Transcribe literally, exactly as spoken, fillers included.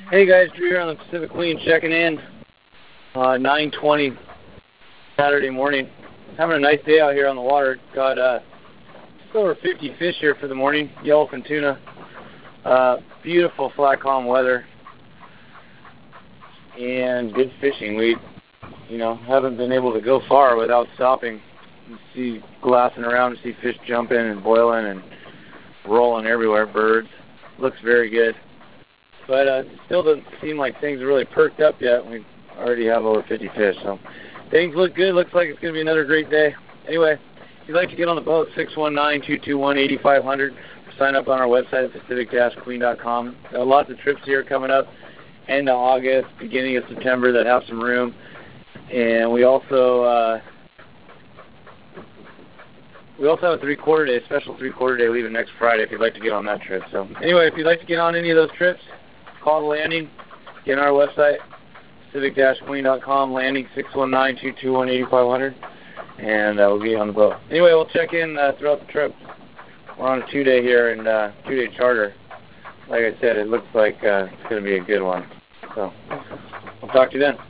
Hey guys, Drew here on the Pacific Queen checking in. Uh, nine twenty Saturday morning. Having a nice day out here on the water. Got uh, just over fifty fish here for the morning. Yellowfin tuna. Uh, beautiful flat calm weather and good fishing. We, you know, haven't been able to go far without stopping. You see glassing around, you see fish jumping and boiling and rolling everywhere. Birds. Looks very good. But uh, it still doesn't seem like things are really perked up yet. We already have over fifty fish, so things look good. Looks like it's going to be another great day. Anyway, if you'd like to get on the boat, six one nine, two two one, eight five zero zero. Sign up on our website at pacific dash queen dot com. Got lots of trips here coming up, end of August, beginning of September that have some room. And we also uh, we also have a three-quarter day, special three-quarter day leaving next Friday if you'd like to get on that trip. So anyway, if you'd like to get on any of those trips, call the landing, get on our website, pacific dash queen dot com, landing six one nine, two two one, eight five zero zero, and uh, we'll get you on the boat. Anyway, we'll check in uh, throughout the trip. We're on a two-day here and uh, two-day charter. Like I said, it looks like uh, it's going to be a good one. So we'll talk to you then.